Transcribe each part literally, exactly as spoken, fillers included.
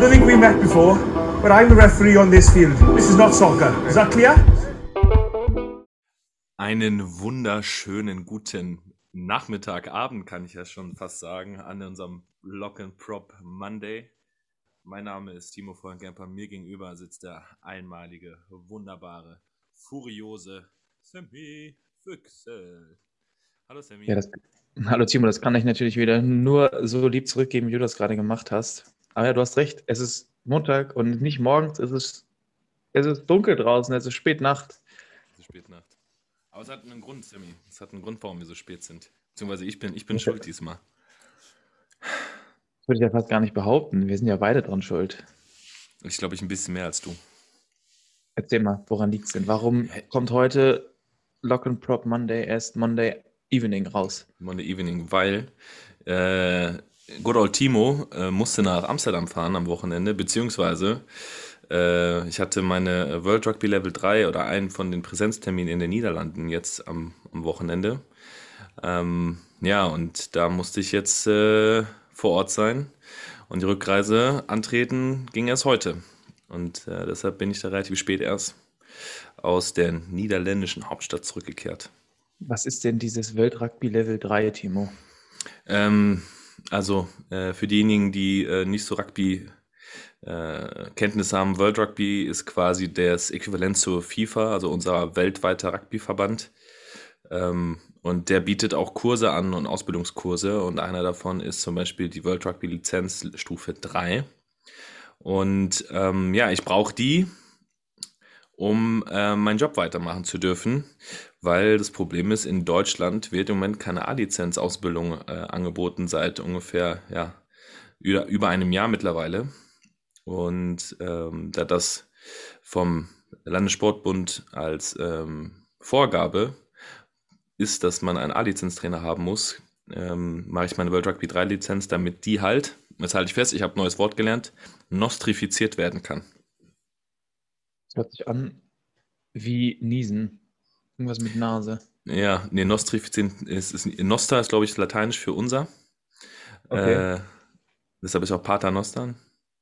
don't think we met before, but I'm the referee on this field. This is not soccer. Is that clear? Einen wunderschönen guten Nachmittag, Abend kann ich ja schon fast sagen, an unserem Lock and Prop Monday. Mein Name ist Timo Vollengemper, mir gegenüber sitzt der einmalige, wunderbare, furiose Sammy Füchsel. Hallo Sammy. Ja, das, hallo Timo, das kann ich natürlich wieder nur so lieb zurückgeben, wie du das gerade gemacht hast. Aber ja, du hast recht, es ist Montag und nicht morgens, es ist, es ist dunkel draußen, es ist spät Nacht. Es ist spät Nacht. Aber es hat einen Grund, Sammy. Es hat einen Grund, warum wir so spät sind. Beziehungsweise ich bin, ich bin schuld diesmal. Das würde ich ja fast gar nicht behaupten. Wir sind ja beide dran schuld. Ich glaube, ich ein bisschen mehr als du. Erzähl mal, woran liegt es denn? Warum kommt heute Lock and Prop Monday erst Monday Evening raus? Monday Evening, weil äh, Good Old Timo äh, musste nach Amsterdam fahren am Wochenende, beziehungsweise äh, ich hatte meine World Rugby Level drei oder einen von den Präsenzterminen in den Niederlanden jetzt am, am Wochenende. Ähm, ja, und da musste ich jetzt äh, vor Ort sein und die Rückreise antreten ging erst heute. Und äh, deshalb bin ich da relativ spät erst aus der niederländischen Hauptstadt zurückgekehrt. Was ist denn dieses Weltrugby Level drei, Timo? Ähm, also äh, für diejenigen, die äh, nicht so Rugby äh, Kenntnis haben, World Rugby ist quasi das Äquivalent zur FIFA, also unser weltweiter Rugbyverband. Ähm, und der bietet auch Kurse an und Ausbildungskurse und einer davon ist zum Beispiel die World Rugby Lizenz Stufe drei. Und ähm, ja, ich brauche die, um äh, meinen Job weitermachen zu dürfen, weil das Problem ist, in Deutschland wird im Moment keine A-Lizenz-Ausbildung äh, angeboten seit ungefähr ja, über, über einem Jahr mittlerweile. Und ähm, da das vom Landessportbund als ähm, Vorgabe ist, dass man einen A-Lizenz-Trainer haben muss, ähm, mache ich meine World Rugby drei Lizenz, damit die halt, jetzt halte ich fest, ich habe ein neues Wort gelernt, nostrifiziert werden kann. Das hört sich an wie Niesen. Irgendwas mit Nase. Ja, nee, nostrifiziert ist, ist Nostra ist, glaube ich, lateinisch für unser. Okay. Äh, deshalb ist auch Pater Nostern.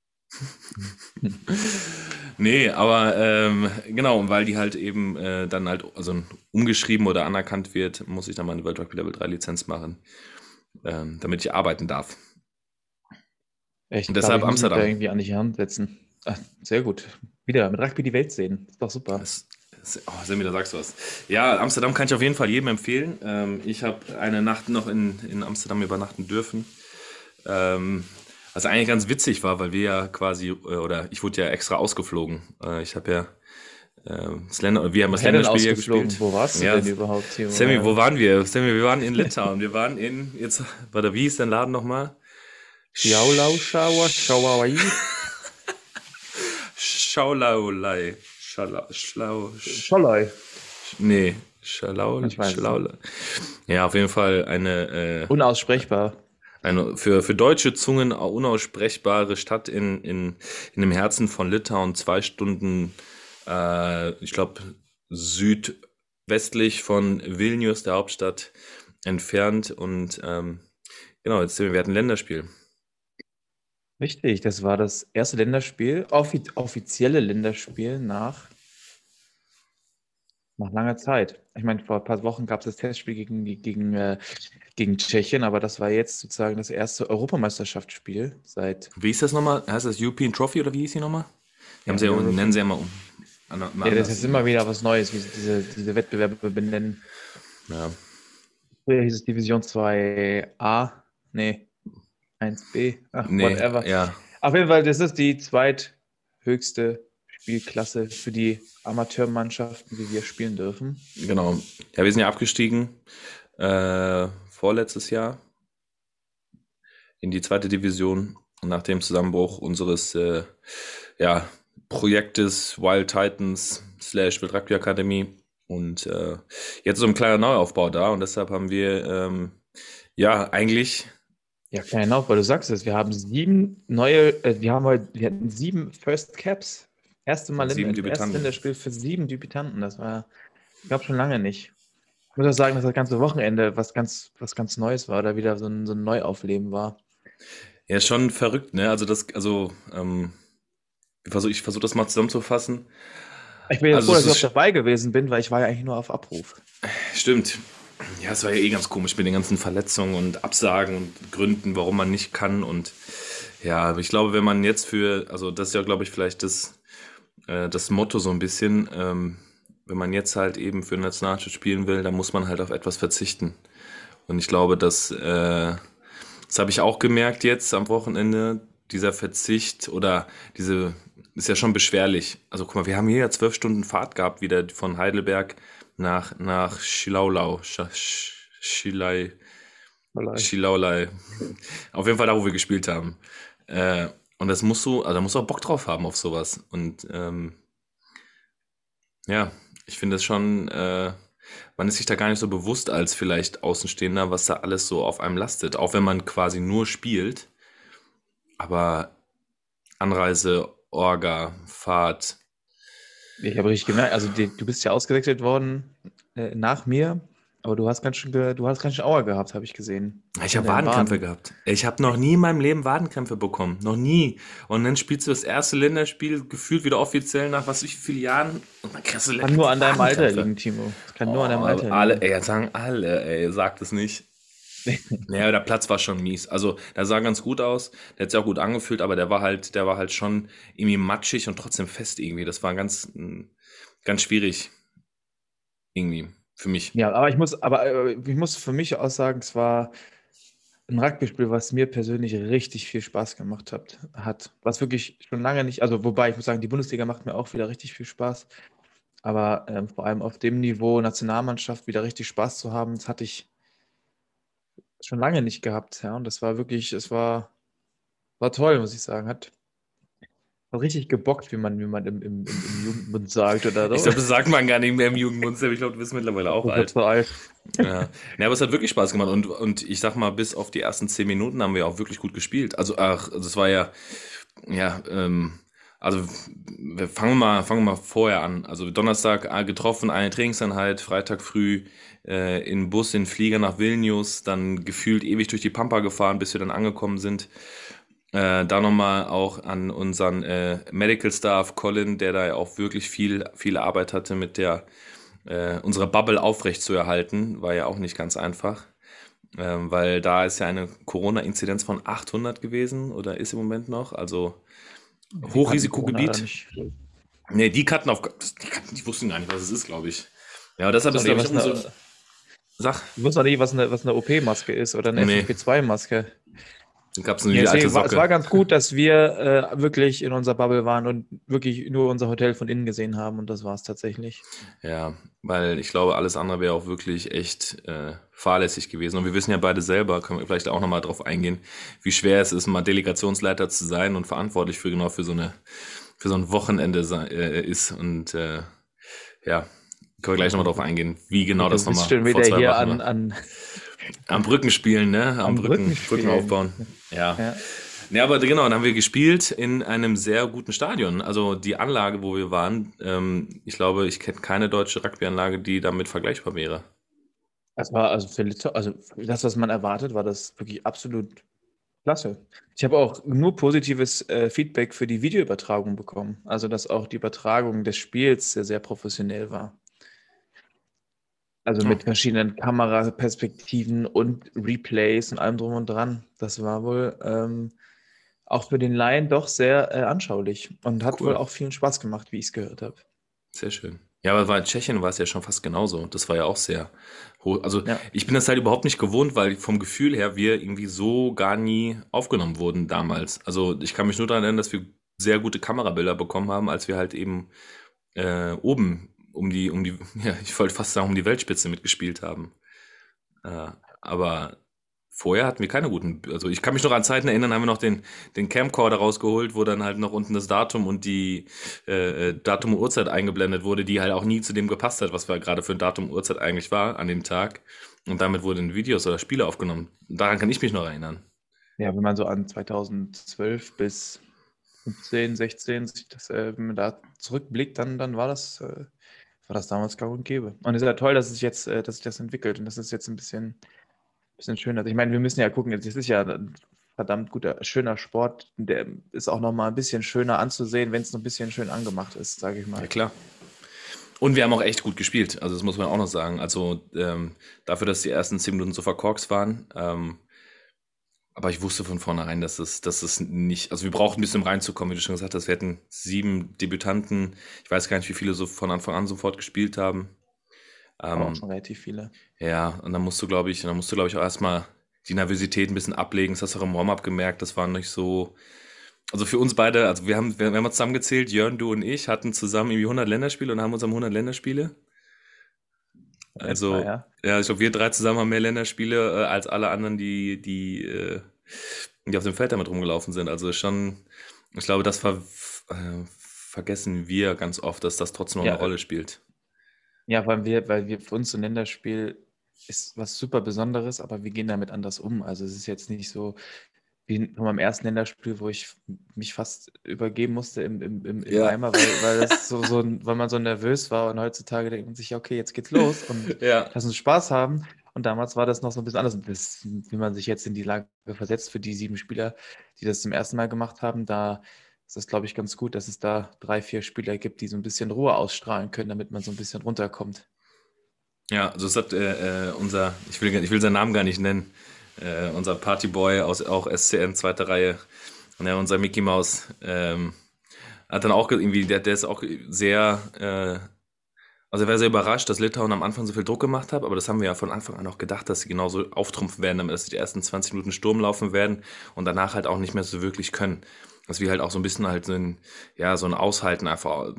Nee, aber ähm, genau, weil die halt eben äh, dann halt also umgeschrieben oder anerkannt wird, muss ich dann mal eine World Rugby Level drei Lizenz machen, ähm, damit ich arbeiten darf. Echt, Und glaube, deshalb ich muss mich da Amsterdam. irgendwie an die Hand setzen. Ach, sehr gut. Wieder mit Rugby die Welt sehen. Ist doch super. Das, das, oh, Sammy, da sagst du was. Ja, Amsterdam kann ich auf jeden Fall jedem empfehlen. Ähm, ich habe eine Nacht noch in, in Amsterdam übernachten dürfen. Ähm, was eigentlich ganz witzig war, weil wir ja quasi, äh, oder ich wurde ja extra ausgeflogen. Äh, ich habe ja äh, das Länder, wir haben das Woher denn Länderspiel ja ausgeflogen? gespielt. Wo warst du Ja, denn überhaupt, Timo? Sammy, wo waren wir? Sammy, wir waren in Litauen. Wir waren in, jetzt, warte, wie hieß dein Laden nochmal? Schaulau, Schauer, Schauauai. Schaulaulei. Schalau, Schlau, Sch- Scholoi. nee, Schalau, Ich weiß es Schalaula. Ja, auf jeden Fall eine, äh, Unaussprechbar. eine für, für deutsche Zungen unaussprechbare Stadt in, in, in dem Herzen von Litauen, zwei Stunden, äh, ich glaube, südwestlich von Vilnius, der Hauptstadt, entfernt. Und ähm, genau, jetzt sind wir, wir hatten ein Länderspiel. Richtig, das war das erste Länderspiel, offi offizielle Länderspiel nach, nach langer Zeit. Ich meine, vor ein paar Wochen gab es das Testspiel gegen, die- gegen, äh, gegen Tschechien, aber das war jetzt sozusagen das erste Europameisterschaftsspiel seit. Wie hieß das nochmal? Heißt das European Trophy oder wie hieß die nochmal? Die haben sie ja, European- nennen sie ja immer um. An, an, Ja, das ist immer wieder was Neues, wie sie diese, diese Wettbewerbe benennen. Ja. Früher hieß es Division zwei a, nee, eins b, ach, Nee, whatever. ja. Auf jeden Fall, das ist die zweithöchste Spielklasse für die Amateurmannschaften, wie wir spielen dürfen. Genau. Ja, wir sind ja abgestiegen äh, vorletztes Jahr in die zweite Division nach dem Zusammenbruch unseres äh, ja, Projektes Wild Titans slash Wild Rugby Academy. Und äh, jetzt ist so ein kleiner Neuaufbau da und deshalb haben wir ähm, ja eigentlich Ja, kleiner Aufbau, du sagst es, wir haben sieben neue, äh, wir haben heute, wir hatten sieben First Caps. Erste Mal Sieben in, erstes Debütanten. Länderspiel für sieben Debütanten. Das war, ich glaube, schon lange nicht. Ich muss auch sagen, dass das ganze Wochenende was ganz, was ganz Neues war, oder wieder so ein, so ein Neuaufleben war. Ja, schon verrückt, ne? Also das, also, ähm, ich versuche ich versuch das mal zusammenzufassen. Ich bin ja Also froh, dass es ich auch ist, dabei gewesen bin, weil ich war ja eigentlich nur auf Abruf. stimmt. Ja, es war ja eh ganz komisch mit den ganzen Verletzungen und Absagen und Gründen, warum man nicht kann. Und ja, aber ich glaube, wenn man jetzt für, also das ist ja, glaube ich, vielleicht das, äh, das Motto so ein bisschen, ähm, wenn man jetzt halt eben für Nationalmannschaft spielen will, dann muss man halt auf etwas verzichten. Und ich glaube, dass, äh, das habe ich auch gemerkt jetzt am Wochenende, dieser Verzicht oder diese, ist ja schon beschwerlich. Also guck mal, wir haben hier ja zwölf Stunden Fahrt gehabt, wieder von Heidelberg nach, nach Schilaulau, Sch- Sch- Schilai, Vielleicht. Schilaulai. Auf jeden Fall da, wo wir gespielt haben. Äh, und das musst du, also da musst du auch Bock drauf haben auf sowas. Und ähm, ja, ich finde es schon, äh, man ist sich da gar nicht so bewusst als vielleicht Außenstehender, was da alles so auf einem lastet. Auch wenn man quasi nur spielt, aber Anreise, Orga, Fahrt. Ich habe richtig gemerkt, also die, du bist ja ausgewechselt worden äh, nach mir, aber du hast ganz schön, ge, du hast ganz schön Aua gehabt, habe ich gesehen. Ich In habe deinen Wadenkrämpfe Waden. gehabt. Ich habe noch nie in meinem Leben Wadenkrämpfe bekommen. Noch nie. Und dann spielst du das erste Länderspiel gefühlt wieder offiziell nach was weiß ich wie vielen Jahren und dann kriegst du Kann nur die an deinem Alter Wadenkrämpfe. liegen, Timo. Das kann nur an deinem Oh, Alter alle, liegen. ey, jetzt sagen alle, ey, sagt es nicht. Naja, der Platz war schon mies. Also, der sah ganz gut aus, der hat sich auch gut angefühlt, aber der war halt, der war halt schon irgendwie matschig und trotzdem fest irgendwie. Das war ganz, mm, ganz schwierig irgendwie für mich. Ja, aber ich muss, aber äh, ich muss für mich auch sagen, es war ein Rugby-Spiel, was mir persönlich richtig viel Spaß gemacht hat, hat. Was wirklich schon lange nicht, also wobei ich muss sagen, die Bundesliga macht mir auch wieder richtig viel Spaß. Aber ähm, vor allem auf dem Niveau Nationalmannschaft wieder richtig Spaß zu haben, das hatte ich schon lange nicht gehabt. Ja, und das war wirklich, es war, war toll, muss ich sagen. Hat, hat richtig gebockt, wie man, wie man im, im, im, im Jugendmund sagt oder Ich so. glaube, das sagt man gar nicht mehr im Jugendmundstel. Ich glaube, du bist mittlerweile auch Ich bin alt. zu alt. Ja. Ja, aber es hat wirklich Spaß gemacht und, und ich sag mal, bis auf die ersten zehn Minuten haben wir auch wirklich gut gespielt. Also, ach, also es war ja, ja, ähm, also wir fangen mal, fangen wir mal vorher an. Also Donnerstag äh, getroffen, eine Trainingseinheit, Freitag früh äh, in Bus, in Flieger nach Vilnius, dann gefühlt ewig durch die Pampa gefahren, bis wir dann angekommen sind. Äh, da nochmal auch an unseren äh, Medical Staff, Colin, der da ja auch wirklich viel, viel Arbeit hatte mit der äh, unsere Bubble aufrecht zu erhalten, war ja auch nicht ganz einfach, ähm, weil da ist ja eine Corona-Inzidenz von achthundert gewesen oder ist im Moment noch, also Wir kannten Corona da Hochrisikogebiet. nicht. Nee, die kannten auf, die, kannten, die wussten gar nicht, was es ist, glaube ich. Ja, Ich deshalb wusste ist, auch nicht, glaube ich, was umso, eine, sag, ich wusste auch nicht, was eine, was eine O P-Maske ist oder eine nee, F F P zwei Maske. dann gab es nur Ja, die alte deswegen war es Socke. war ganz gut, dass wir äh, wirklich in unserer Bubble waren und wirklich nur unser Hotel von innen gesehen haben und das war es tatsächlich. Ja, weil ich glaube, alles andere wäre auch wirklich echt äh, fahrlässig gewesen. Und wir wissen ja beide selber, können wir vielleicht auch nochmal drauf eingehen, wie schwer es ist, mal Delegationsleiter zu sein und verantwortlich für genau für so eine für so ein Wochenende sei, äh, ist. Und äh, ja, können wir gleich nochmal drauf eingehen, wie genau Du das bist nochmal schon vor wieder zwei hier Wochen an, war. an, Am Brücken spielen, ne? Am am Brücken, Brücken Brückenspielen. aufbauen. Ja. Ja. Ja, aber genau, dann haben wir gespielt in einem sehr guten Stadion. Also die Anlage, wo wir waren, ähm, ich glaube, ich kenne keine deutsche Rugby-Anlage, die damit vergleichbar wäre. Das war also für Litauen, also für das, was man erwartet, war das wirklich absolut klasse. Ich habe auch nur positives äh, Feedback für die Videoübertragung bekommen. Also, dass auch die Übertragung des Spiels sehr, sehr professionell war. Also Oh, mit verschiedenen Kameraperspektiven und Replays und allem drum und dran. Das war wohl ähm, auch für den Laien doch sehr äh, anschaulich und hat wohl cool. auch vielen Spaß gemacht, wie ich es gehört habe. Sehr schön. Ja, aber war in Tschechien war es ja schon fast genauso. Das war ja auch sehr hoch. Also Ja. ich bin das halt überhaupt nicht gewohnt, weil vom Gefühl her wir irgendwie so gar nie aufgenommen wurden damals. Also ich kann mich nur daran erinnern, dass wir sehr gute Kamerabilder bekommen haben, als wir halt eben äh, oben um die, um die, ja, ich wollte fast sagen, um die Weltspitze mitgespielt haben. Äh, aber vorher hatten wir keine guten, also ich kann mich noch an Zeiten erinnern, haben wir noch den, den Camcorder rausgeholt, wo dann halt noch unten das Datum und die äh, äh, Datum und Uhrzeit eingeblendet wurde, die halt auch nie zu dem gepasst hat, was wir gerade für ein Datum und Uhrzeit eigentlich war an dem Tag. Und damit wurden Videos oder Spiele aufgenommen. Daran kann ich mich noch erinnern. Ja, wenn man so an zweitausendzwölf bis fünfzehn, sechzehn, sich das, äh, wenn man da zurückblickt, dann, dann war das, äh, war das damals gang und gäbe. Und es ist ja toll, dass es jetzt, äh, dass sich das entwickelt und das ist jetzt ein bisschen, bisschen schöner. Ich meine, wir müssen ja gucken, jetzt ist ja verdammt guter, schöner Sport. Der ist auch nochmal ein bisschen schöner anzusehen, wenn es noch ein bisschen schön angemacht ist, sage ich Ja, mal. klar. Und wir haben auch echt gut gespielt, also das muss man auch noch sagen. Also ähm, dafür, dass die ersten zehn Minuten so verkorkst waren, ähm, aber ich wusste von vornherein, dass es, dass es nicht, also wir brauchen ein bisschen um reinzukommen, wie du schon gesagt hast, wir hatten sieben Debütanten, ich weiß gar nicht, wie viele so von Anfang an sofort gespielt haben. Aber auch Ähm, schon relativ viele. ja, und dann musst du, glaube ich, dann musst du, glaube ich, auch erstmal die Nervosität ein bisschen ablegen. Das hast du auch im Warm-up gemerkt, das war nicht so, also für uns beide, also wir haben, wir, wir haben mal zusammengezählt, Jörn, du und ich hatten zusammen irgendwie hundert Länderspiele und haben uns am hundert Länderspiele. Etwa, Also, ja. ja, ich glaube, wir drei zusammen haben mehr Länderspiele äh, als alle anderen, die, die, äh, die auf dem Feld damit rumgelaufen sind. Also schon, ich glaube, das ver äh, vergessen wir ganz oft, dass das trotzdem noch eine Ja, Rolle spielt. ja, weil wir, weil wir für uns so ein Länderspiel ist was super Besonderes, aber wir gehen damit anders um. Also es ist jetzt nicht so wie von meinem ersten Länderspiel, wo ich mich fast übergeben musste im, im, im, im Ja. Eimer, weil, weil das so, so ein- weil man so nervös war und heutzutage denkt man sich, ja, okay, jetzt geht's los und Ja. lass uns Spaß haben. Und damals war das noch so ein bisschen anders, bis, wie man sich jetzt in die Lage versetzt für die sieben Spieler, die das zum ersten Mal gemacht haben. Da ist das, glaube ich, ganz gut, dass es da drei, vier Spieler gibt, die so ein bisschen Ruhe ausstrahlen können, damit man so ein bisschen runterkommt. Ja, also es hat äh, äh, unser, ich will, ich will seinen Namen gar nicht nennen, äh, unser Partyboy aus auch S C N, zweite Reihe, ja, unser Mickey Mouse, ähm, hat dann auch ge- irgendwie, der, der ist auch sehr, äh, also er war sehr überrascht, dass Litauen am Anfang so viel Druck gemacht hat, aber das haben wir ja von Anfang an auch gedacht, dass sie genauso auftrumpfen werden, damit dass sie die ersten zwanzig Minuten Sturm laufen werden und danach halt auch nicht mehr so wirklich können. Dass wir halt auch so ein bisschen halt so ein, ja, so ein Aushalten einfach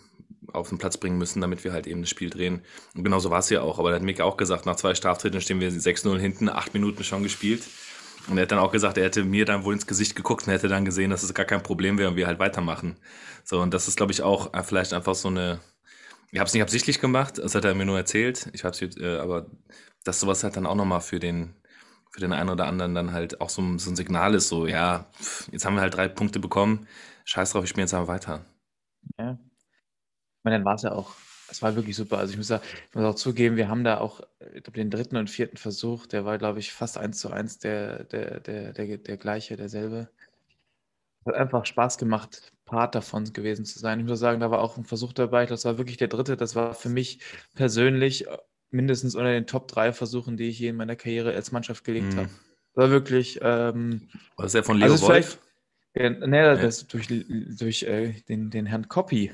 auf den Platz bringen müssen, damit wir halt eben das Spiel drehen. Und genauso war es ja auch. Aber da hat Mick auch gesagt, nach zwei Straftritten stehen wir sechs null hinten, acht Minuten schon gespielt. Und er hat dann auch gesagt, er hätte mir dann wohl ins Gesicht geguckt und hätte dann gesehen, dass es gar kein Problem wäre und wir halt weitermachen. So, und das ist, glaube ich, auch äh, vielleicht einfach so eine, ich habe es nicht absichtlich gemacht, das hat er mir nur erzählt. Ich habe es, äh, aber dass sowas halt dann auch nochmal für den, für den einen oder anderen dann halt auch so, ein- so ein Signal ist, so, ja, pff, jetzt haben wir halt drei Punkte bekommen, scheiß drauf, ich spiele jetzt einfach weiter. Ja. Ich meine, dann war es ja auch, es war wirklich super. Also ich muss, ja, ich muss auch zugeben, wir haben da auch, äh, ich glaube, den dritten und vierten Versuch, der war, glaube ich, fast eins zu eins der, der, der, der, der gleiche, derselbe. Hat einfach Spaß gemacht, Part davon gewesen zu sein. Ich muss sagen, da war auch ein Versuch dabei, das war wirklich der dritte. Das war für mich persönlich äh, mindestens unter den Top drei Versuchen, die ich je in meiner Karriere als Mannschaft gelegt Mhm. habe. War wirklich, ähm, War das der von also Leo ist Wolf? vielleicht, äh, ne, das durch, durch äh, den, den Herrn Koppi.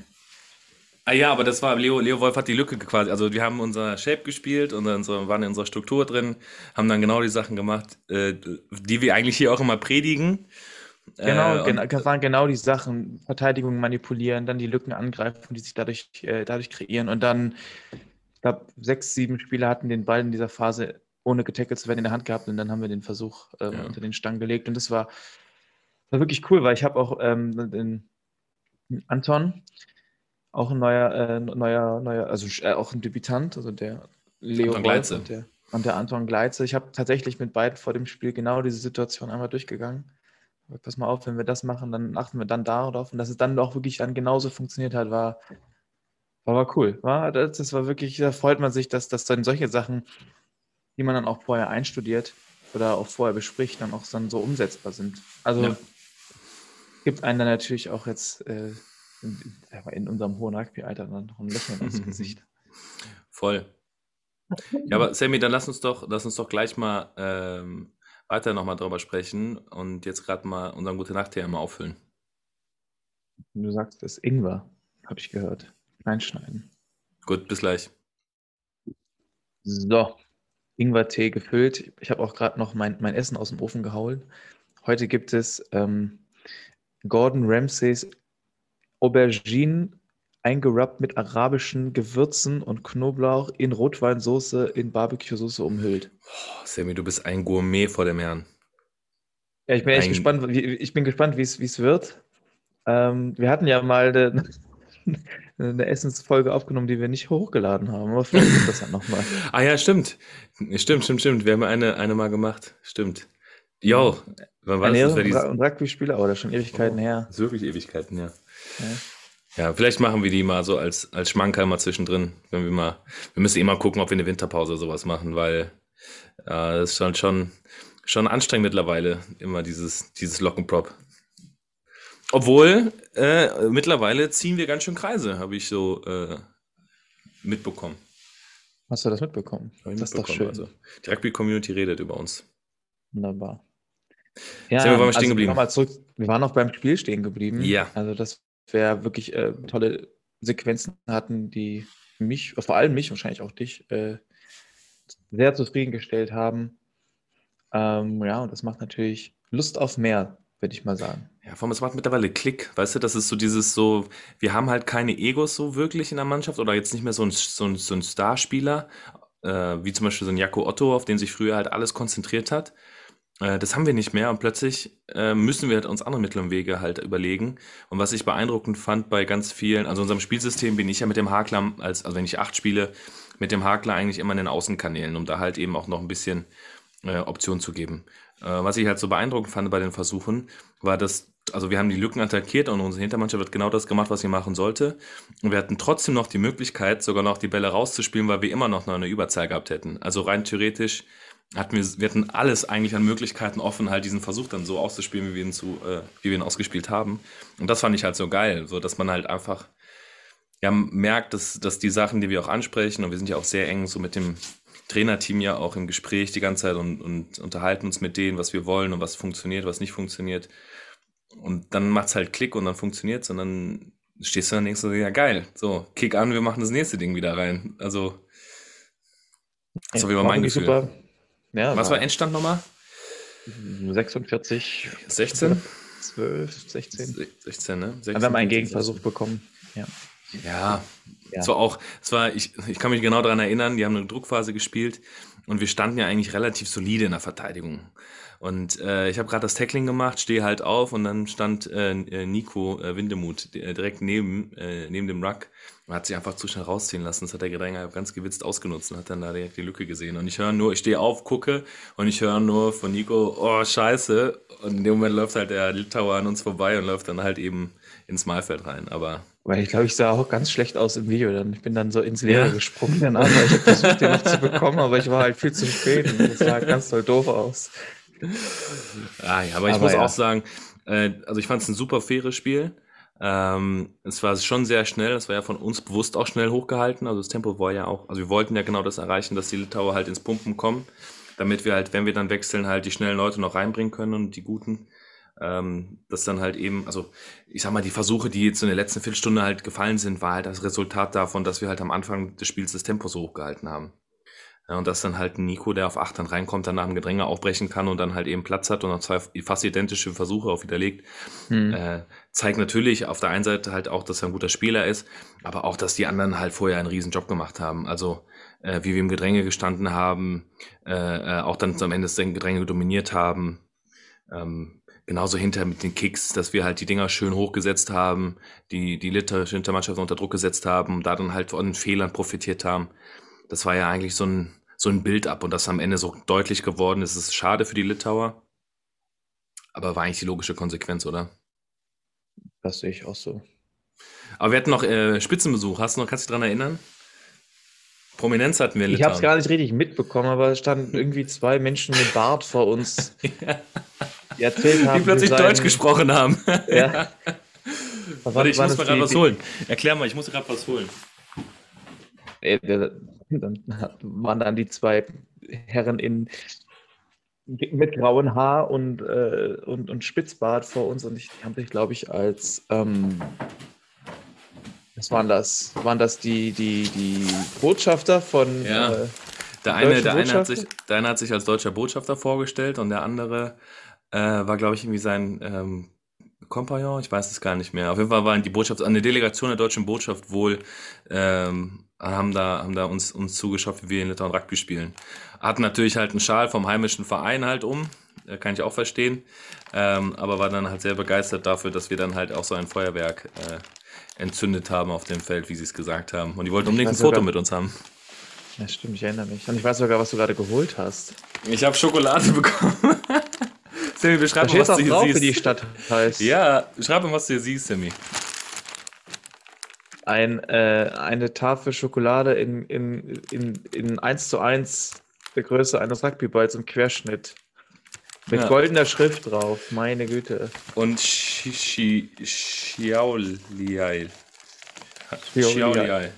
Ah ja, aber das war, Leo, Leo Wolf hat die Lücke quasi, also wir haben unser Shape gespielt und dann so, waren in unserer Struktur drin, haben dann genau die Sachen gemacht, äh, die wir eigentlich hier auch immer predigen. Genau, Äh, genau, und das waren genau die Sachen. Verteidigung manipulieren, dann die Lücken angreifen, die sich dadurch, äh, dadurch kreieren. Und dann, ich glaube, sechs, sieben Spieler hatten den Ball in dieser Phase, ohne getackelt zu werden, in der Hand gehabt. Und dann haben wir den Versuch ähm, ja. unter den Stangen gelegt. Und das war, war wirklich cool, weil ich habe auch ähm, den, den Anton, auch ein neuer, äh, neuer, neuer, also äh, auch ein Debütant, also der Leo Anton Wolf Gleitze. und der, und der Anton Gleitze. Ich habe tatsächlich mit beiden vor dem Spiel genau diese Situation einmal durchgegangen. Aber pass mal auf, wenn wir das machen, dann achten wir dann darauf. Und dass es dann auch wirklich dann genauso funktioniert hat, war, war, war cool. War, das, das war wirklich, da freut man sich, dass, dass dann solche Sachen, die man dann auch vorher einstudiert oder auch vorher bespricht, dann auch dann so umsetzbar sind. Also Ja. gibt einen dann natürlich auch jetzt äh, in, in unserem hohen Rugby-Alter dann noch ein Lächeln aufs Gesicht. Voll. Ja, aber Sammy, dann lass uns doch, lass uns doch gleich mal ähm, weiter nochmal drüber sprechen und jetzt gerade mal unseren Gute-Nacht-Tee mal auffüllen. Du sagst das Ingwer, habe ich gehört. Reinschneiden. Gut, bis gleich. So, Ingwertee gefüllt. Ich habe auch gerade noch mein, mein Essen aus dem Ofen gehauen. Heute gibt es ähm, Gordon Ramsays Auberginen eingerubbt mit arabischen Gewürzen und Knoblauch in Rotweinsoße, in Barbecue-Soße umhüllt. Oh, Sammy, du bist ein Gourmet vor dem Herrn. Ja, ich bin echt Ein- gespannt, wie, ich bin gespannt, wie es wie es wird. Ähm, wir hatten ja mal eine, eine Essensfolge aufgenommen, die wir nicht hochgeladen haben, aber vielleicht wird das ja nochmal. Ah ja, stimmt. Stimmt, stimmt, stimmt. Wir haben eine, eine mal gemacht. Stimmt. Jo, wann war das? Das wäre Ernährung die, und Rugby-Spiele, aber das ist schon Ewigkeiten her. das ist wirklich Ewigkeiten, ja. Ja. Ja, vielleicht machen wir die mal so als, als Schmankerl mal zwischendrin, wenn wir mal, wir müssen eh mal gucken, ob wir eine Winterpause oder sowas machen, weil äh, das ist schon, schon, schon anstrengend mittlerweile, immer dieses, dieses Lockenprop. Obwohl, äh, mittlerweile ziehen wir ganz schön Kreise, habe ich so äh, mitbekommen. Hast du das mitbekommen? Hab ich Das ist doch mitbekommen. schön. Also, die Rugby-Community redet über uns. Wunderbar. Sind wir Ja, mal stehen also geblieben? nochmal zurück. Wir waren noch beim Spiel stehen geblieben. Ja. Also, dass wir wirklich äh, tolle Sequenzen hatten, die mich, vor allem mich, wahrscheinlich auch dich, äh, sehr zufriedengestellt haben. Ähm, ja, und das macht natürlich Lust auf mehr, würde ich mal sagen. Ja, vor allem, es macht mittlerweile Klick, weißt du, das ist so dieses so, wir haben halt keine Egos so wirklich in der Mannschaft oder jetzt nicht mehr so ein, so ein, so ein Starspieler, äh, wie zum Beispiel so ein Jaco Otto, auf den sich früher halt alles konzentriert hat. Äh, das haben wir nicht mehr und plötzlich äh, müssen wir halt uns andere Mittel und Wege halt überlegen. Und was ich beeindruckend fand bei ganz vielen, also unserem Spielsystem bin ich ja mit dem Hakler, als, also wenn ich acht spiele, mit dem Hakler eigentlich immer in den Außenkanälen, um da halt eben auch noch ein bisschen äh, Option zu geben. Äh, was ich halt so beeindruckend fand bei den Versuchen, war, dass, also wir haben die Lücken attackiert und unsere Hintermannschaft hat genau das gemacht, was sie machen sollte. Und wir hatten trotzdem noch die Möglichkeit, sogar noch die Bälle rauszuspielen, weil wir immer noch eine Überzahl gehabt hätten. Also rein theoretisch hatten wir, wir hatten alles eigentlich an Möglichkeiten offen, halt diesen Versuch dann so auszuspielen, wie wir ihn, zu, äh, wie wir ihn ausgespielt haben. Und das fand ich halt so geil, so dass man halt einfach ja, merkt, dass, dass die Sachen, die wir auch ansprechen, und wir sind ja auch sehr eng so mit dem Trainerteam ja auch im Gespräch die ganze Zeit und, und unterhalten uns mit denen, was wir wollen und was funktioniert, was nicht funktioniert. Und dann macht's halt Klick und dann funktioniert's und dann stehst du dann und denkst du, ja geil, so, Kick an, wir machen das nächste Ding wieder rein. Also, das war Ja, wieder war mein wirklich Gefühl. super. Ja, Was war war Endstand nochmal? sechsundvierzig, sechzehn? zwölf, sechzehn. Se- sechzehn, ne? Wir haben einen sechzehn, Gegenversuch bekommen. Ja. Ja, Ja. es war auch, es war, ich, ich kann mich genau daran erinnern, die haben eine Druckphase gespielt und wir standen ja eigentlich relativ solide in der Verteidigung. Und äh, ich habe gerade das Tackling gemacht, stehe halt auf und dann stand äh, äh, Nico äh, Windemuth äh, direkt neben, äh, neben dem Ruck und hat sich einfach zu schnell rausziehen lassen. Das hat der Gedränger ganz gewitzt ausgenutzt und hat dann da direkt die Lücke gesehen. Und ich höre nur, ich stehe auf, gucke und ich höre nur von Nico, oh scheiße. Und in dem Moment läuft halt der Litauer an uns vorbei und läuft dann halt eben ins Mahlfeld rein. Aber Weil ich glaube, ich sah auch ganz schlecht aus im Video. Dann, ich bin dann so ins Leere Ja. gesprungen danach, weil ich habe versucht, den noch zu bekommen, aber ich war halt viel zu spät und das sah halt ganz doll doof aus. Ah, ja, aber ich Aber muss ja. auch sagen, äh, also ich fand es ein super faires Spiel. Ähm, es war schon sehr schnell, es war ja von uns bewusst auch schnell hochgehalten. Also das Tempo war ja auch, also wir wollten ja genau das erreichen, dass die Litauer halt ins Pumpen kommen, damit wir halt, wenn wir dann wechseln, halt die schnellen Leute noch reinbringen können und die guten. Ähm, dass dann halt eben, also ich sag mal, die Versuche, die jetzt in der letzten Viertelstunde halt gefallen sind, war halt das Resultat davon, dass wir halt am Anfang des Spiels das Tempo so hochgehalten haben. Ja, und dass dann halt ein Nico, der auf acht dann reinkommt, dann nach dem Gedränge aufbrechen kann und dann halt eben Platz hat und noch zwei fast identische Versuche auch widerlegt, Hm. äh, zeigt natürlich auf der einen Seite halt auch, dass er ein guter Spieler ist, aber auch, dass die anderen halt vorher einen riesen Job gemacht haben. Also äh, wie wir im Gedränge gestanden haben, äh, äh, auch dann am Ende das Gedränge dominiert haben. Ähm, genauso hinter mit den Kicks, dass wir halt die Dinger schön hochgesetzt haben, die die litauische Hintermannschaft unter Druck gesetzt haben, da dann halt von den Fehlern profitiert haben. Das war ja eigentlich so ein, so ein Build-up und das am Ende so deutlich geworden ist. Es ist schade für die Litauer, aber war eigentlich die logische Konsequenz, oder? Das sehe ich auch so. Aber wir hatten noch äh, Spitzenbesuch. Hast du noch, kannst du dich dran erinnern? Prominenz hatten wir in Ich habe es Litauen. gar nicht richtig mitbekommen, aber es standen irgendwie zwei Menschen mit Bart vor uns, die erzählt haben, Die plötzlich wir seien- Deutsch gesprochen haben. Ja. Was Warte, ich waren muss das mal gerade die- was holen. Erklär mal, ich muss gerade was holen. Äh, der- Dann hat- waren dann die zwei Herren in, mit grauem Haar und, äh, und, und Spitzbart vor uns und ich, die haben sich, glaube ich, als ähm, was waren das? Waren das die, die, die Botschafter von Ja. äh, Der eine, deutschen der, eine hat Botschafter? sich, der eine hat sich als deutscher Botschafter vorgestellt und der andere äh, war, glaube ich, irgendwie sein ähm, Kompagnon, ich weiß es gar nicht mehr. Auf jeden Fall waren die Botschaft, eine Delegation der deutschen Botschaft wohl, ähm, haben da, haben da uns, uns zugeschaut, wie wir in Litauen Rugby spielen. Hatten natürlich halt einen Schal vom heimischen Verein halt um, äh, kann ich auch verstehen, ähm, aber war dann halt sehr begeistert dafür, dass wir dann halt auch so ein Feuerwerk äh, entzündet haben auf dem Feld, wie sie es gesagt haben. Und die wollten Ich unbedingt ein weiß Foto sogar- mit uns haben. Ja, stimmt, ich erinnere mich. Und ich weiß sogar, was du gerade geholt hast. Ich habe Schokolade bekommen. Sammy, beschreib Da mal, steht was auch du hier drauf, siehst. wie die Stadt heißt. Ja, schreib mal, was du hier siehst, Sammy. Ein, äh, eine Tafel Schokolade in, in, in, in eins zu eins der Größe eines Rugbyballs im Querschnitt. Mit Ja. goldener Schrift drauf, meine Güte. Und Shi- Shi- Xiaoliai. Xiaoliai. Xiaoliai.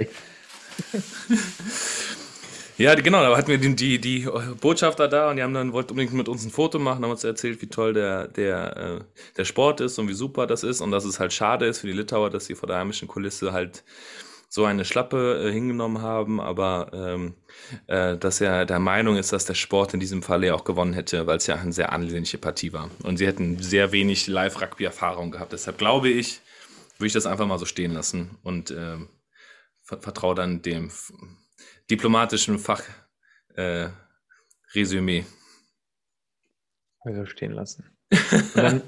Ja, die- genau, da hatten wir die, die, die Botschafter da und die haben dann wollten unbedingt mit uns ein Foto machen, haben uns erzählt, wie toll der, der, äh, der Sport ist und wie super das ist und dass es halt schade ist für die Litauer, dass sie vor der heimischen Kulisse halt so eine Schlappe äh, hingenommen haben, aber ähm, äh, dass er der Meinung ist, dass der Sport in diesem Fall ja auch gewonnen hätte, weil es ja eine sehr ansehnliche Partie war. Und sie hätten sehr wenig Live-Rugby-Erfahrung gehabt. Deshalb glaube ich, würde ich das einfach mal so stehen lassen und ähm, ver vertraue dann dem f- diplomatischen Fach äh, Resümee. Also stehen lassen. Und dann,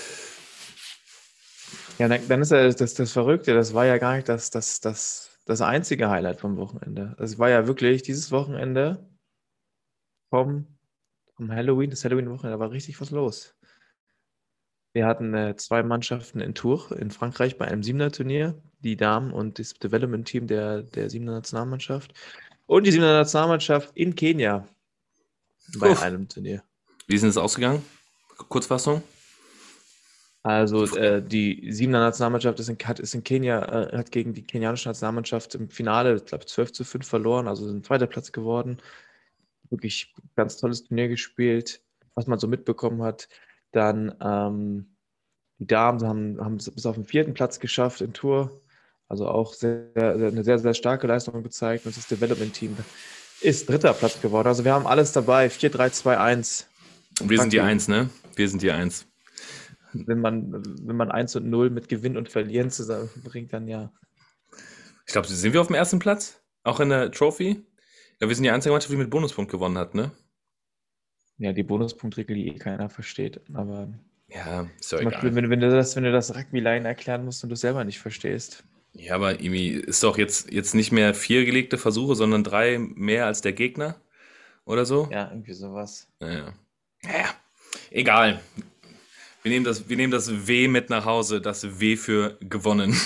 ja, dann, dann ist ja das, das Verrückte, das war ja gar nicht das, das, das, das einzige Highlight vom Wochenende. Es war ja wirklich dieses Wochenende vom, vom Halloween, das Halloween-Wochenende, da war richtig was los. Wir hatten äh, zwei Mannschaften in Tours in Frankreich bei einem Siebener-Turnier, die Damen und das Development-Team der, der Siebener-Nationalmannschaft und die Siebener-Nationalmannschaft in Kenia bei Uff. einem Turnier. Wie ist denn das ausgegangen? Kurzfassung? Also äh, die Siebener Nationalmannschaft ist in, hat, ist in Kenia, äh, hat gegen die kenianische Nationalmannschaft im Finale, ich glaube, zwölf zu fünf verloren, also sind zweiter Platz geworden. Wirklich ganz tolles Turnier gespielt, was man so mitbekommen hat. Dann ähm, die Damen haben, haben es bis auf den vierten Platz geschafft in Tours. Also auch sehr, sehr, eine sehr, sehr starke Leistung gezeigt. Und das Development-Team ist dritter Platz geworden. Also wir haben alles dabei. vier drei zwei eins. Und wir sind die Rugby. Eins, ne? Wir sind die Eins. Wenn man, wenn man eins und null mit Gewinn und Verlieren zusammenbringt, dann ja. Ich glaube, sind wir auf dem ersten Platz? Auch in der Trophy? Ja, wir sind die einzige Mannschaft, die mit Bonuspunkt gewonnen hat, ne? Ja, die Bonuspunktregel, die eh keiner versteht. Aber Ja, ist doch zum Beispiel, egal. wenn, wenn du das, wenn du das Rugby-Line erklären musst und du es selber nicht verstehst. Ja, aber irgendwie ist doch jetzt, jetzt nicht mehr vier gelegte Versuche, sondern drei mehr als der Gegner oder so. Ja, irgendwie sowas. Naja. Naja, egal. Wir nehmen, das, wir nehmen das W mit nach Hause, das W für gewonnen.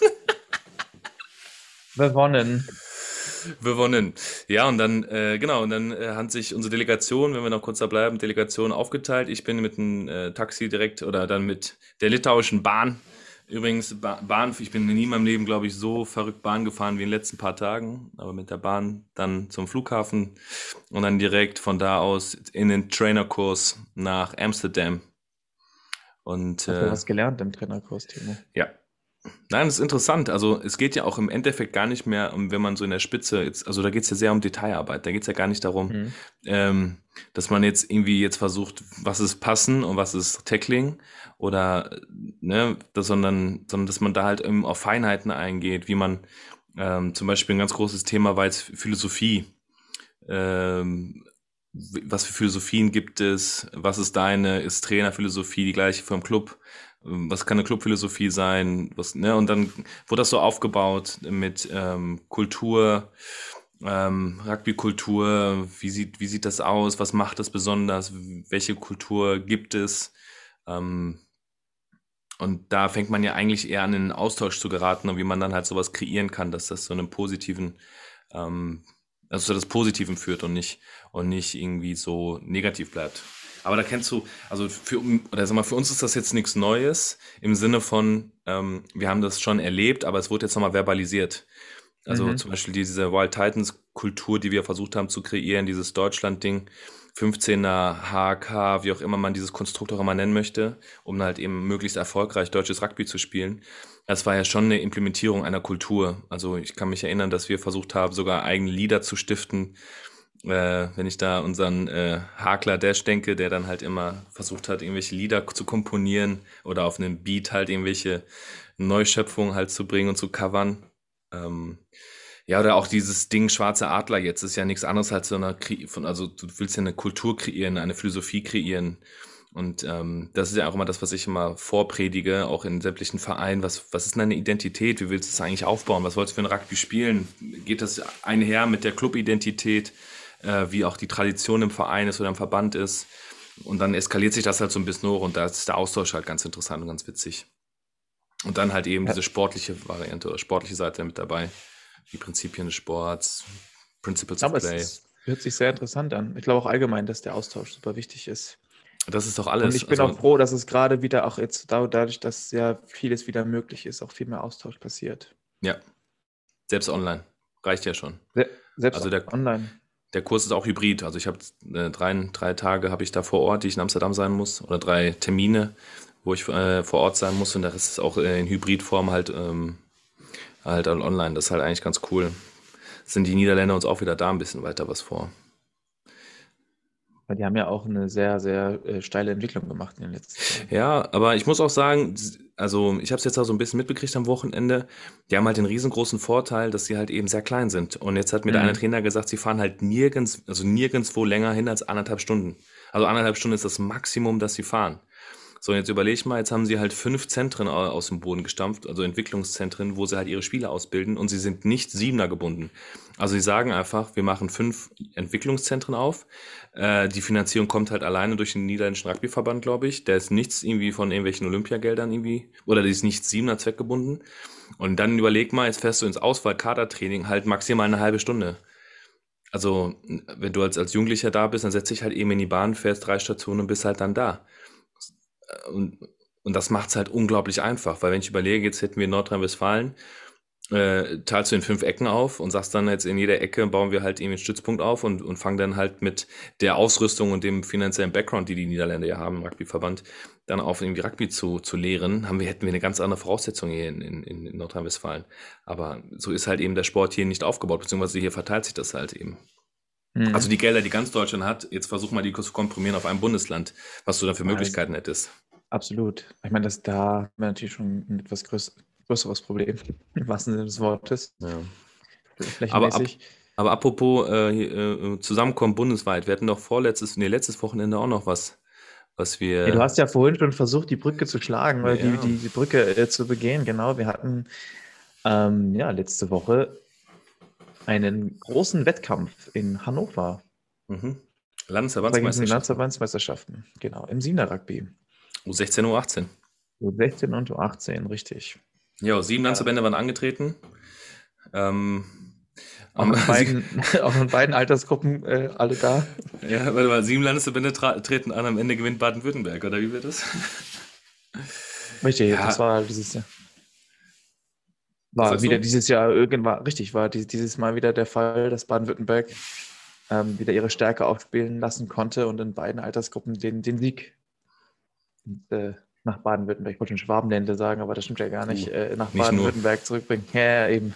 Gewonnen. Gewonnen. Ja, und dann, äh, genau, und dann äh, hat sich unsere Delegation, wenn wir noch kurz da bleiben, Delegation aufgeteilt. Ich bin mit einem äh, Taxi direkt oder dann mit der litauischen Bahn. Übrigens, ba Bahn, ich bin nie in meinem Leben, glaube ich, so verrückt Bahn gefahren wie in den letzten paar Tagen, aber mit der Bahn dann zum Flughafen und dann direkt von da aus in den Trainerkurs nach Amsterdam. Und Hast du äh, was gelernt im Trainerkurs, Timo? ja. Nein, das ist interessant. Also es geht ja auch im Endeffekt gar nicht mehr, um, wenn man so in der Spitze jetzt, also da geht es ja sehr um Detailarbeit. Da geht es ja gar nicht darum, Mhm. ähm, dass man jetzt irgendwie jetzt versucht, was ist Passen und was ist Tackling oder ne, das, sondern, sondern dass man da halt eben auf Feinheiten eingeht, wie man ähm, zum Beispiel ein ganz großes Thema war jetzt Philosophie. Ähm, w- was für Philosophien gibt es? Was ist deine? Ist Trainerphilosophie die gleiche vom Club? Ähm, Was kann eine Clubphilosophie sein? Was, ne? Und dann wurde das so aufgebaut mit ähm, Kultur, ähm, Rugby-Kultur. Wie sieht, wie sieht das aus? Was macht das besonders? Welche Kultur gibt es? Ähm, und da fängt man ja eigentlich eher an, in einen Austausch zu geraten und wie man dann halt sowas kreieren kann, dass das so einen positiven, ähm, also zu das Positiven führt und nicht, und nicht irgendwie so negativ bleibt. Aber da kennst du, also für, oder sag mal, für uns ist das jetzt nichts Neues im Sinne von, ähm, wir haben das schon erlebt, aber es wurde jetzt nochmal verbalisiert. Also Mhm. zum Beispiel diese Wild Titans Kultur, die wir versucht haben zu kreieren, dieses Deutschland-Ding, fünfzehner H K, wie auch immer man dieses Konstrukt auch immer nennen möchte, um halt eben möglichst erfolgreich deutsches Rugby zu spielen. Das war ja schon eine Implementierung einer Kultur. Also ich kann mich erinnern, dass wir versucht haben, sogar eigene Lieder zu stiften. Äh, wenn ich da unseren äh, Hakler Dash denke, der dann halt immer versucht hat, irgendwelche Lieder zu komponieren oder auf einem Beat halt irgendwelche Neuschöpfungen halt zu bringen und zu covern. Ähm, ja, oder auch dieses Ding Schwarze Adler jetzt ist ja nichts anderes als so eine, Kre- von, also du willst ja eine Kultur kreieren, eine Philosophie kreieren. Und ähm, das ist ja auch immer das, was ich immer vorpredige, auch in sämtlichen Vereinen. Was, was ist denn deine Identität? Wie willst du es eigentlich aufbauen? Was wolltest du für ein Rugby spielen? Geht das einher mit der Clubidentität, äh, wie auch die Tradition im Verein ist oder im Verband ist? Und dann eskaliert sich das halt so ein bisschen hoch und da ist der Austausch halt ganz interessant und ganz witzig. Und dann halt eben Ja. diese sportliche Variante oder sportliche Seite mit dabei. Die Prinzipien des Sports, Principles of Aber es, Play. es hört sich sehr interessant an. Ich glaube auch allgemein, dass der Austausch super wichtig ist. Das ist doch Und alles. ich bin Also, auch froh, dass es gerade wieder auch jetzt da- dadurch, dass ja vieles wieder möglich ist, auch viel mehr Austausch passiert. ja, selbst online. Reicht ja schon. Se selbst Also der, online. der Kurs ist auch hybrid. Also ich habe äh, drei, drei Tage habe ich da vor Ort, die ich in Amsterdam sein muss. Oder drei Termine, wo ich äh, vor Ort sein muss. Und der Rest ist auch äh, in Hybridform halt, ähm, halt online. Das ist halt eigentlich ganz cool. Sind die Niederländer uns auch wieder da ein bisschen weiter was vor. Weil die haben ja auch eine sehr, sehr äh, steile Entwicklung gemacht in den letzten Jahren. Ja, aber ich muss auch sagen, also ich habe es jetzt auch so ein bisschen mitbekriegt am Wochenende, die haben halt den riesengroßen Vorteil, dass sie halt eben sehr klein sind. Und jetzt hat mir der eine Mhm. Trainer gesagt, sie fahren halt nirgends, also nirgendwo länger hin als anderthalb Stunden. Also anderthalb Stunden ist das Maximum, das sie fahren. So, und jetzt überlege ich mal, jetzt haben sie halt fünf Zentren au- aus dem Boden gestampft, also Entwicklungszentren, wo sie halt ihre Spieler ausbilden und sie sind nicht Siebener gebunden. Also sie sagen einfach, wir machen fünf Entwicklungszentren auf. Äh, die Finanzierung kommt halt alleine durch den niederländischen Rugbyverband, glaube ich. Der ist nichts irgendwie von irgendwelchen Olympiageldern irgendwie, oder die ist nicht Siebener zweckgebunden. Und dann überleg mal, jetzt fährst du ins Auswahl-Kadertraining halt maximal eine halbe Stunde. Also, wenn du als, als Jugendlicher da bist, dann setz dich halt eben in die Bahn, fährst drei Stationen und bist halt dann da. Und, und das macht es halt unglaublich einfach, weil wenn ich überlege, jetzt hätten wir in Nordrhein-Westfalen, äh, teilst du in fünf Ecken auf und sagst dann jetzt in jeder Ecke bauen wir halt irgendwie einen Stützpunkt auf und, und fangen dann halt mit der Ausrüstung und dem finanziellen Background, die die Niederländer ja haben im Rugbyverband, dann auf irgendwie Rugby zu, zu lehren, haben wir, hätten wir eine ganz andere Voraussetzung hier in, in, in Nordrhein-Westfalen. Aber so ist halt eben der Sport hier nicht aufgebaut, beziehungsweise hier verteilt sich das halt eben. Mhm. Also die Gelder, die ganz Deutschland hat, jetzt versuch mal die zu komprimieren auf ein Bundesland, was du dann für Nein. Möglichkeiten hättest. Absolut. Ich meine, das da haben wir natürlich schon ein etwas größ größeres Problem, im wahrsten Sinne des Wortes, Ja. Aber, ab, flächenmäßig. aber apropos äh, hier, äh, Zusammenkommen bundesweit, wir hatten doch vorletztes, nee, letztes Wochenende auch noch was, was wir. Ja, du hast ja vorhin schon versucht, die Brücke zu schlagen, oder Ja. die, die, die Brücke äh, zu begehen. Genau, wir hatten ähm, ja, letzte Woche einen großen Wettkampf in Hannover. Mhm. Da ging es um Landesverbandsmeisterschaft. Landesverbandsmeisterschaften, genau, im Siebener Rugby. U sechzehn, U achtzehn. U sechzehn und U achtzehn, richtig. Ja, sieben Ja. Landesverbände waren angetreten. Ähm, Auch am- in beiden, auch in beiden Altersgruppen äh, alle da. ja, warte mal, sieben Landesverbände tra- treten an, am Ende gewinnt Baden-Württemberg, oder wie wird das? Richtig, Ja. das war dieses Jahr. War sagst wieder du? dieses Jahr irgendwann, richtig, war dies- dieses Mal wieder der Fall, dass Baden-Württemberg ähm, wieder ihre Stärke aufspielen lassen konnte und in beiden Altersgruppen den, den Sieg äh, nach Baden-Württemberg, ich wollte schon Schwabenländle sagen, aber das stimmt ja gar nicht, Uh, äh, nach nicht nur. Baden-Württemberg zurückbringen. Ja, eben.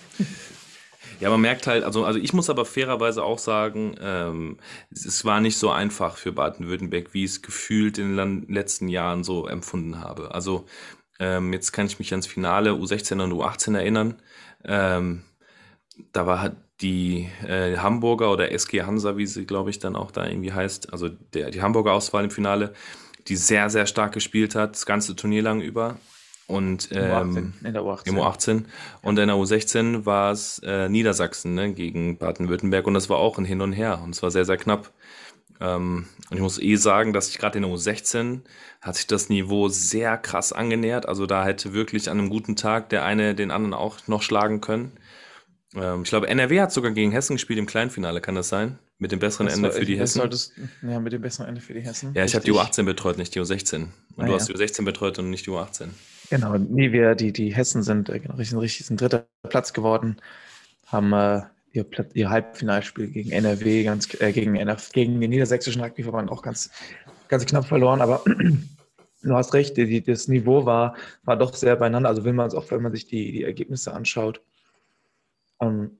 Ja, man merkt halt, also, also ich muss aber fairerweise auch sagen, ähm, es, es war nicht so einfach für Baden-Württemberg, wie ich es gefühlt in den lan- letzten Jahren so empfunden habe. Also ähm, jetzt kann ich mich ans Finale U sechzehn und U achtzehn erinnern. Ähm, da war halt die äh, Hamburger oder S G Hansa, wie sie, glaube ich, dann auch da irgendwie heißt, also der, die Hamburger Auswahl im Finale, die sehr, sehr stark gespielt hat, das ganze Turnier lang über. Und Im U achtzehn, ähm, in der U achtzehn. im U achtzehn. Und in der U sechzehn war es äh, Niedersachsen, ne, gegen Baden-Württemberg und das war auch ein Hin und Her und es war sehr, sehr knapp. Ähm, und ich muss eh sagen, dass ich gerade in der U sechzehn hat sich das Niveau sehr krass angenähert. Also da hätte wirklich an einem guten Tag der eine den anderen auch noch schlagen können. Ähm, ich glaube, N R W hat sogar gegen Hessen gespielt im Kleinfinale, kann das sein? Mit dem besseren Das Ende soll- für die das Hessen? solltest, ja, mit dem besseren Ende für die Hessen. Ja, ich habe die U Richtig. achtzehn betreut, nicht die U sechzehn. Und Ah, du ja. hast die U sechzehn betreut und nicht die U achtzehn. Genau, nee, wir, die, die Hessen sind äh, genau, richtig, richtig sind dritter Platz geworden, haben äh, ihr, Pla- ihr Halbfinalspiel gegen N R W, ganz, äh, gegen, N R W, gegen den niedersächsischen Rugbyverband auch ganz, ganz knapp verloren, aber du hast recht, die, die, das Niveau war, war doch sehr beieinander, also will man es auch, wenn man sich die, die Ergebnisse anschaut. Ähm,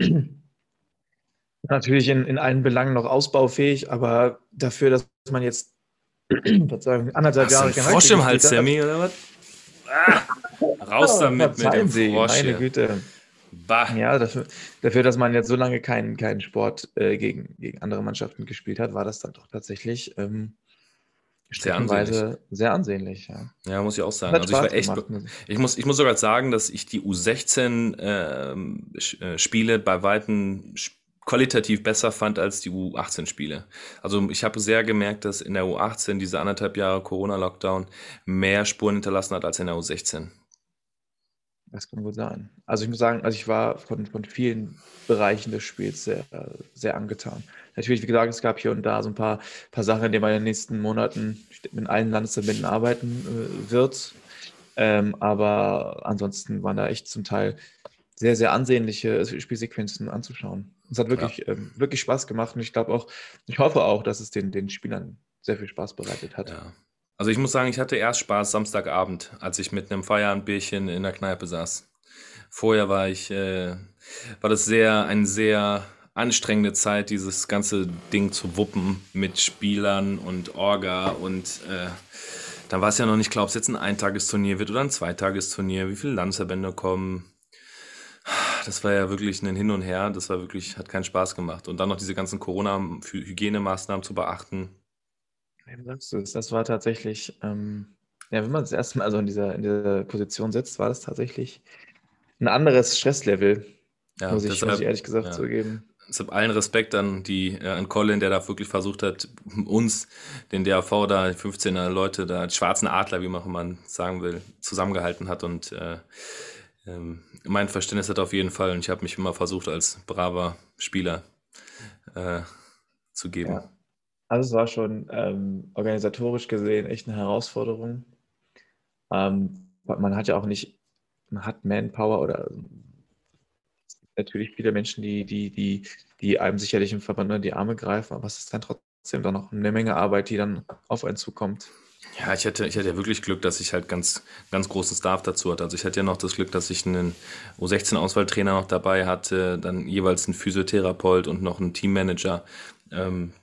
natürlich in, in allen Belangen noch ausbaufähig, aber dafür, dass man jetzt Verzeihung, anderthalb Hast du Jahre einen kein Frosch Rugby im Hals, gespielt hat. Sammy, oder was? Ah, raus damit mit Verzeihen dem Sie, Frosch meine hier. Güte. Bah. Ja, dafür, dafür, dass man jetzt so lange keinen keinen Sport äh, gegen, gegen andere Mannschaften gespielt hat, war das dann doch tatsächlich ähm, Sehr ansehnlich. streckenweise sehr ansehnlich. Ja. Ja, muss ich auch sagen. Hat Also ich Spaß war echt, gemacht, muss ich- ich muss, ich muss sogar sagen, dass ich die U sechzehn ähm, Sch- äh, Spiele bei Weitem sch- qualitativ besser fand als die U achtzehn Spiele. Also ich habe sehr gemerkt, dass in der U achtzehn diese anderthalb Jahre Corona-Lockdown mehr Spuren hinterlassen hat als in der U sechzehn. Das kann gut sein. Also ich muss sagen, also ich war von, von vielen Bereichen des Spiels sehr, sehr angetan. Natürlich, wie gesagt, es gab hier und da so ein paar, paar Sachen, an denen man in den nächsten Monaten mit allen Landesverbänden arbeiten äh, wird. Ähm, aber ansonsten waren da echt zum Teil sehr, sehr ansehnliche Spielsequenzen anzuschauen. Es hat Ja. wirklich, ähm, wirklich Spaß gemacht und ich glaube auch, ich hoffe auch, dass es den, den Spielern sehr viel Spaß bereitet hat. Ja. Also ich muss sagen, ich hatte erst Spaß Samstagabend, als ich mit einem Feierabendbierchen in der Kneipe saß. Vorher war ich, äh, war das sehr, eine sehr anstrengende Zeit, dieses ganze Ding zu wuppen mit Spielern und Orga und äh, dann war es ja noch nicht klar, ob es jetzt ein Eintagesturnier wird oder ein Zweitagesturnier, wie viele Landesverbände kommen. Das war ja wirklich ein Hin und Her, das war wirklich, hat keinen Spaß gemacht. Und dann noch diese ganzen Corona-Hygienemaßnahmen zu beachten. Wie sagst du es? Das war tatsächlich, ähm, ja, wenn man das erste Mal so in dieser, in dieser Position sitzt, war das tatsächlich ein anderes Stresslevel, Ja, muss ich, muss ich deshalb, ehrlich gesagt ja. zugeben. Deshalb allen Respekt an die, äh, an Colin, der da wirklich versucht hat, uns, den D A V da, die fünfzehner Leute da, die schwarzen Adler, wie man auch immer sagen will, zusammengehalten hat und äh, ähm, mein Verständnis hat auf jeden Fall und ich habe mich immer versucht, als braver Spieler äh, zu geben. Ja. Also es war schon ähm, organisatorisch gesehen echt eine Herausforderung. Ähm, man hat ja auch nicht, man hat Manpower oder natürlich viele Menschen, die, die, die, die einem sicherlich im Verband unter die Arme greifen, aber es ist dann trotzdem dann noch eine Menge Arbeit, die dann auf einen zukommt. Ja, ich hatte, ich hatte ja wirklich Glück, dass ich halt ganz, ganz großen Staff dazu hatte. Also ich hatte ja noch das Glück, dass ich einen U sechzehn Auswahltrainer noch dabei hatte, dann jeweils einen Physiotherapeut und noch einen Teammanager. Ähm,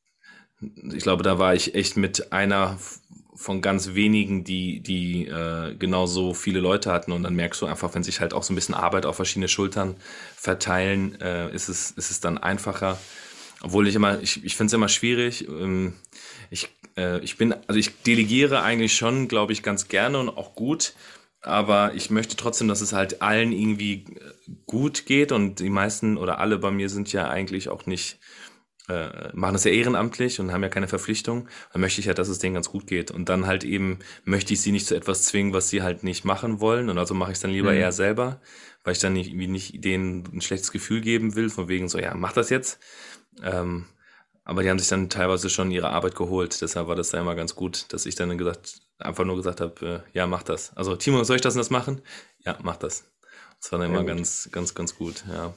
ich glaube, da war ich echt mit einer von ganz wenigen, die, die äh, genauso viele Leute hatten. Und dann merkst du einfach, wenn sich halt auch so ein bisschen Arbeit auf verschiedene Schultern verteilen, äh, ist es, ist es dann einfacher. Obwohl ich immer, ich, ich finde es immer schwierig. Ähm, ich, äh, ich bin, also ich delegiere eigentlich schon, glaube ich, ganz gerne und auch gut. Aber ich möchte trotzdem, dass es halt allen irgendwie gut geht. Und die meisten oder alle bei mir sind ja eigentlich auch nicht, äh, machen das ja ehrenamtlich und haben ja keine Verpflichtung. Dann möchte ich ja, dass es denen ganz gut geht. Und dann halt eben möchte ich sie nicht zu etwas zwingen, was sie halt nicht machen wollen. Und also mache ich es dann lieber Mhm. eher selber, weil ich dann nicht, irgendwie nicht denen ein schlechtes Gefühl geben will, von wegen so, ja, mach das jetzt. Ähm, aber die haben sich dann teilweise schon ihre Arbeit geholt. Deshalb war das da immer ganz gut, dass ich dann gesagt, einfach nur gesagt habe, äh, ja, mach das. Also, Timo, soll ich das und das machen? Ja, mach das. Das war dann Sehr immer gut. ganz, ganz, ganz gut, ja.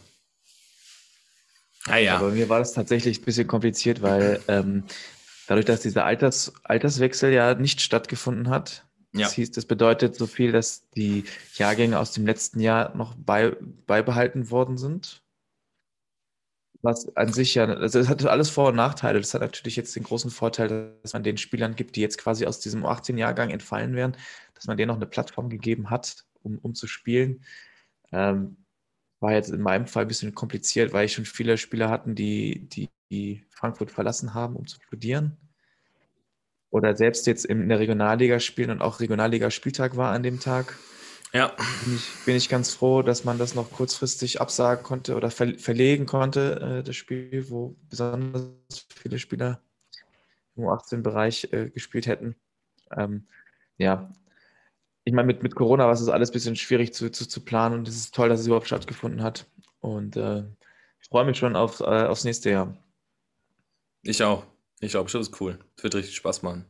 Ah ja, Aber bei mir war das tatsächlich ein bisschen kompliziert, weil ähm, dadurch, dass dieser Alters, Alterswechsel ja nicht stattgefunden hat, ja, das hieß, das bedeutet so viel, dass die Jahrgänge aus dem letzten Jahr noch bei, beibehalten worden sind. Was an sich ja, also es hat alles Vor- und Nachteile. Das hat natürlich jetzt den großen Vorteil, dass man den Spielern gibt, die jetzt quasi aus diesem U achtzehn-Jahrgang entfallen wären, dass man denen noch eine Plattform gegeben hat, um, um zu spielen. Ähm, war jetzt in meinem Fall ein bisschen kompliziert, weil ich schon viele Spieler hatten, die, die, die Frankfurt verlassen haben, um zu studieren. Oder selbst jetzt in der Regionalliga spielen und auch Regionalliga-Spieltag war an dem Tag. ja, Bin ich, bin ich ganz froh, dass man das noch kurzfristig absagen konnte oder ver verlegen konnte, äh, das Spiel, wo besonders viele Spieler im U achtzehn-Bereich äh, gespielt hätten. Ähm, ja, ich meine, mit, mit Corona war es alles ein bisschen schwierig zu, zu, zu planen und es ist toll, dass es überhaupt stattgefunden hat. Und äh, ich freue mich schon auf, äh, aufs nächste Jahr. ich auch. Ich auch, das ist cool. Das wird richtig Spaß machen.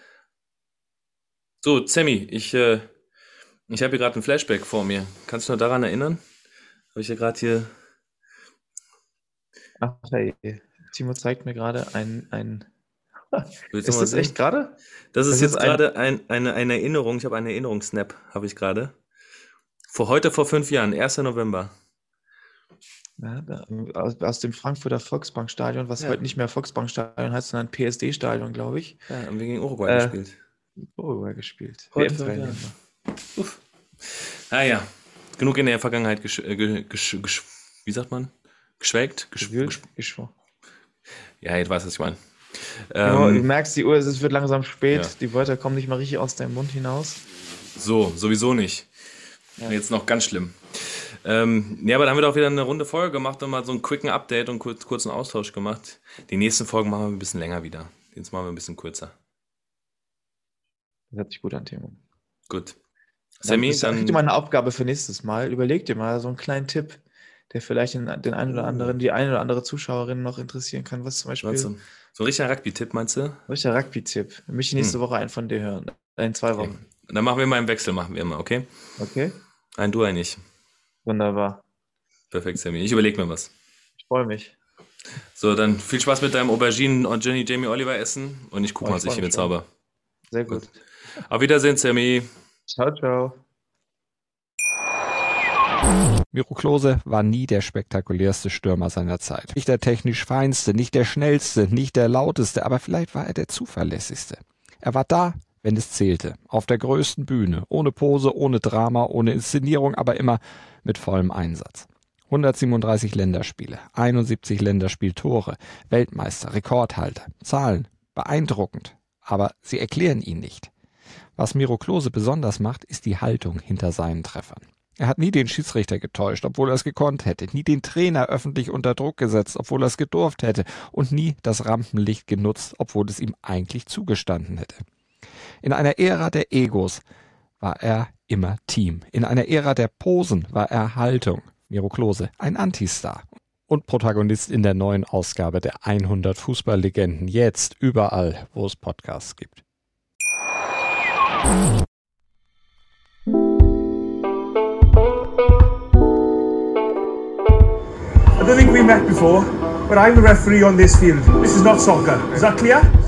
So, Sammy, ich, äh, ich habe hier gerade ein Flashback vor mir. Kannst du noch daran erinnern? Habe ich ja gerade hier. Ach, hey, Timo zeigt mir gerade ein, ein. Willst du Ist mal das echt sehen? gerade? Das ist Das ist jetzt ein. gerade ein, eine, eine Erinnerung. Ich habe eine Erinnerungssnap, habe ich gerade. Vor heute vor fünf Jahren, erster November. Ja, da, aus, aus dem Frankfurter Volksbankstadion, was Ja, heute nicht mehr Volksbankstadion heißt, sondern P S D-Stadion, glaube ich, ja, haben wir gegen Uruguay äh, gespielt. Uruguay gespielt. Heute fünf Jahre. W M-Teilnehmer. Uff. Ah ja, genug in der Vergangenheit gesch äh, ge gesch gesch wie sagt man? Geschwelgt? Gesch Gewühlt, gesch geschwor. ja, jetzt weiß was ich meine. Timo, du Ähm, merkst, die Uhr, es wird langsam spät, ja. die Wörter kommen nicht mal richtig aus deinem Mund hinaus. So, sowieso nicht. Ja. Jetzt noch ganz schlimm. Ähm, ja, aber dann haben wir doch wieder eine runde Folge gemacht und mal so einen quicken Update und kurz, kurzen Austausch gemacht. Die nächsten Folgen machen wir ein bisschen länger wieder. Jetzt machen wir ein bisschen kürzer. Das hört sich gut an, Timo. Gut. Sammy, dann, dann kriegt ihr mal eine Aufgabe für nächstes Mal. Überleg dir mal so einen kleinen Tipp, der vielleicht den, den einen oder anderen, die eine oder andere Zuschauerin noch interessieren kann. Was zum Beispiel? meinst du, so ein richtiger Rugby-Tipp, meinst du? Richtiger Rugby-Tipp. Ich möchte nächste Woche einen von dir hören. In zwei Okay. Wochen. Dann machen wir mal einen Wechsel, machen wir immer, okay? Okay? Ein du, ein ich. Wunderbar. Perfekt, Sammy. Ich überlege mir was. Ich freue mich. So, dann viel Spaß mit deinem Auberginen und Jenny Jamie Oliver essen und ich gucke Oh, mal, ich was ich freu hier mich bezauber. Sehr gut. Auf Wiedersehen, Sammy. Ciao, ciao. Miro Klose war nie der spektakulärste Stürmer seiner Zeit. Nicht der technisch feinste, nicht der schnellste, nicht der lauteste, aber vielleicht war er der zuverlässigste. Er war da, wenn es zählte, auf der größten Bühne, ohne Pose, ohne Drama, ohne Inszenierung, aber immer mit vollem Einsatz. hundertsiebenunddreißig Länderspiele, einundsiebzig Länderspieltore, Weltmeister, Rekordhalter. Zahlen, beeindruckend, aber sie erklären ihn nicht. Was Miro Klose besonders macht, ist die Haltung hinter seinen Treffern. Er hat nie den Schiedsrichter getäuscht, obwohl er es gekonnt hätte, nie den Trainer öffentlich unter Druck gesetzt, obwohl er es gedurft hätte und nie das Rampenlicht genutzt, obwohl es ihm eigentlich zugestanden hätte. In einer Ära der Egos war er immer Team. In einer Ära der Posen war er Haltung. Miro Klose, ein Antistar und Protagonist in der neuen Ausgabe der hundert Fußballlegenden. Jetzt überall, wo es Podcasts gibt. I don't think we met before, but I'm the referee on this field. This is not soccer. Is that clear?